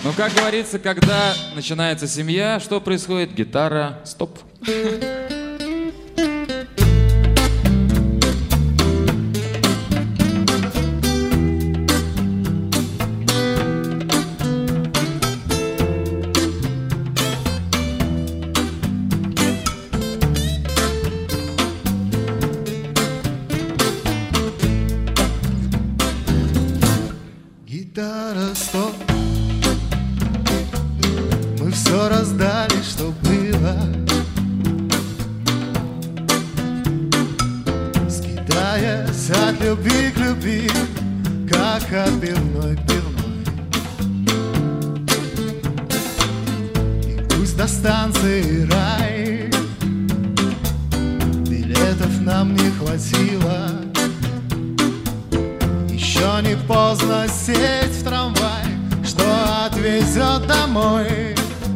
Ну, как говорится, когда начинается семья, что происходит? Гитара, стоп. Гитара, стоп. Мы все раздали, что было. Скидаясь от любви к любви, как от пивной к пивной. И пусть до станции рай билетов нам не хватило. Еще не поздно сесть в трамвай, что отвезет домой.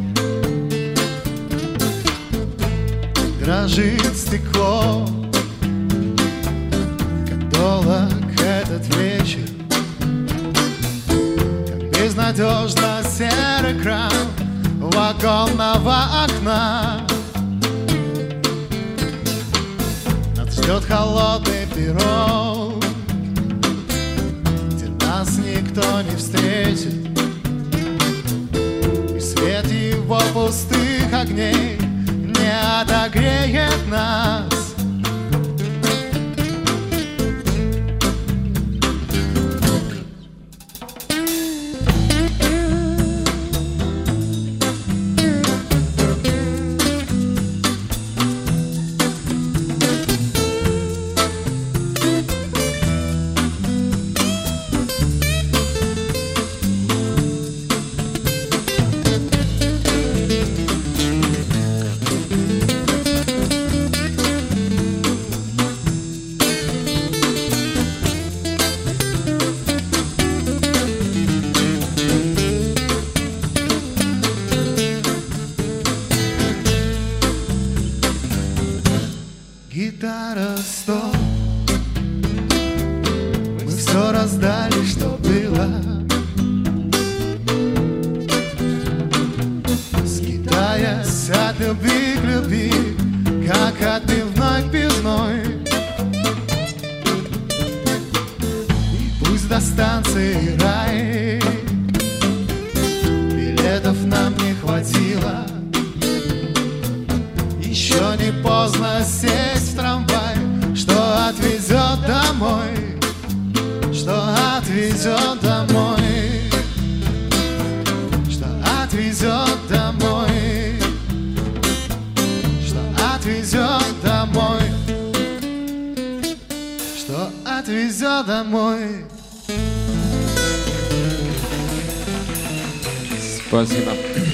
Дрожит стекло, как долг этот вечер, как безнадежно серый кран вагонного окна. Нас ждет холодный перрон, нас никто не встретит, и свет его пустых огней не отогреет нас. Гитара, стоп. Мы все раздали, что было. Скитаясь от любви к любви, как от пивной к пивной. И пусть до станции рай билетов нам не хватило. Еще не поздно сесть в трамвай, что отвезет домой, что отвезет домой, что отвезет домой, что отвезет домой, что отвезет домой. Спасибо.